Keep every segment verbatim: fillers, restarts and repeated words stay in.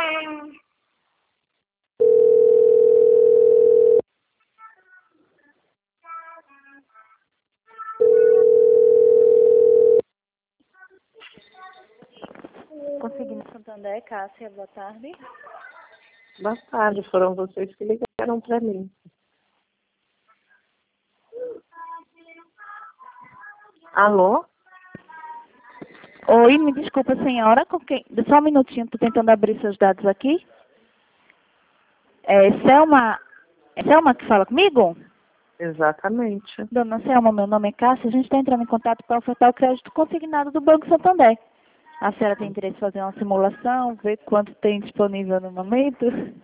Consegui no Santander, Cássia, boa tarde. Boa tarde, foram vocês que ligaram para mim. Alô? Oi, me desculpa, senhora, com quem... só um minutinho, estou tentando abrir seus dados aqui. É Selma, é Selma que fala comigo? Exatamente. Dona Selma, meu nome é Cássia, a gente está entrando em contato para ofertar o crédito consignado do Banco Santander. A senhora tem interesse em fazer uma simulação, ver quanto tem disponível no momento?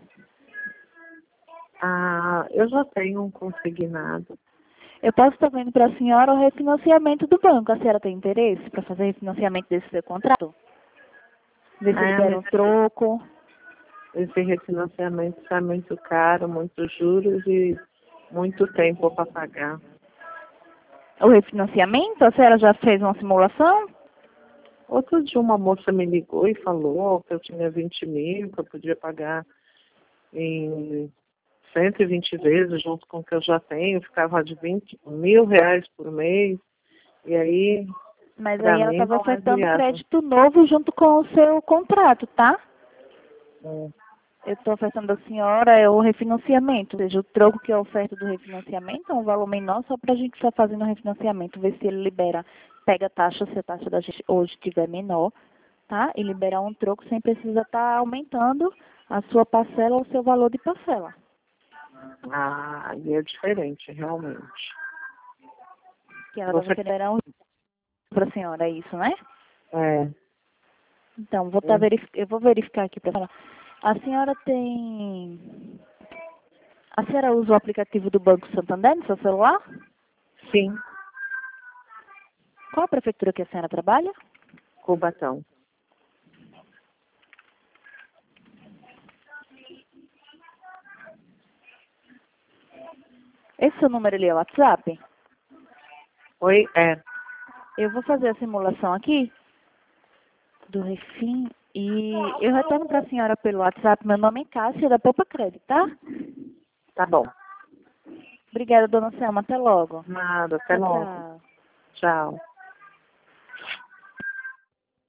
Ah, eu já tenho um consignado. Eu posso estar vendo para a senhora o refinanciamento do banco. A senhora tem interesse para fazer refinanciamento desse seu contrato? Ver se É, libera um mas troco. esse refinanciamento está muito caro, muitos juros e muito tempo para pagar. O refinanciamento? A senhora já fez uma simulação? Outro dia uma moça me ligou e falou que eu tinha vinte mil, que eu podia pagar em cento e vinte vezes junto com o que eu já tenho, ficava de vinte mil reais por mês. E aí, Mas para aí ela mim, estava não é ofertando viável. crédito novo junto com o seu contrato, tá? É. Eu estou ofertando à senhora é o refinanciamento, ou seja, o troco que é a oferta do refinanciamento é um valor menor só para a gente estar fazendo o refinanciamento, ver se ele libera, pega a taxa, se a taxa da gente hoje estiver menor, tá? E liberar um troco sem precisar estar aumentando a sua parcela ou o seu valor de parcela. Ah, aí é diferente, realmente. Que ela Você... vai liberar um para a senhora, é isso, né? É. Então, vou tá verif... eu vou verificar aqui para falar. A senhora tem... A senhora usa o aplicativo do Banco Santander no seu celular? Sim, Qual a prefeitura que a senhora trabalha? Cubatão. Esse seu número ali é o WhatsApp? Oi, é. Eu vou fazer a simulação aqui do Refim e eu retorno para a senhora pelo WhatsApp. Meu nome é Cássia, da Poupa Crédito, tá? Tá bom. Obrigada, dona Selma. Até logo. Nada, até Tchau, logo. tchau. Tchau.